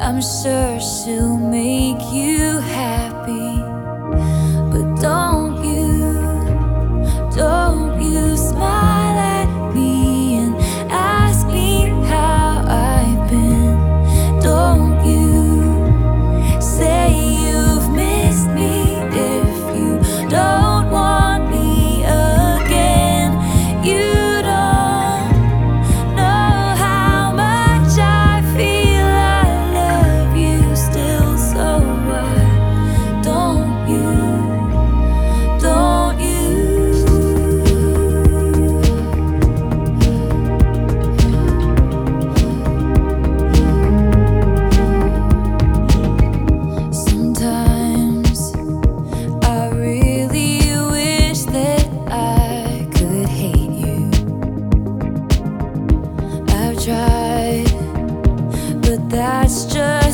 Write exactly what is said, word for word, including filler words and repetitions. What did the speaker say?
I'm sure she'll make you happy. But don't you, don't you smile at me and ask me how I've been. Don't you say you've missed me if you don't want me again. You don't know how much I feel I love you still, so why don't you, don't you? Sometimes I really wish that I could hate you. I've tried, but that's just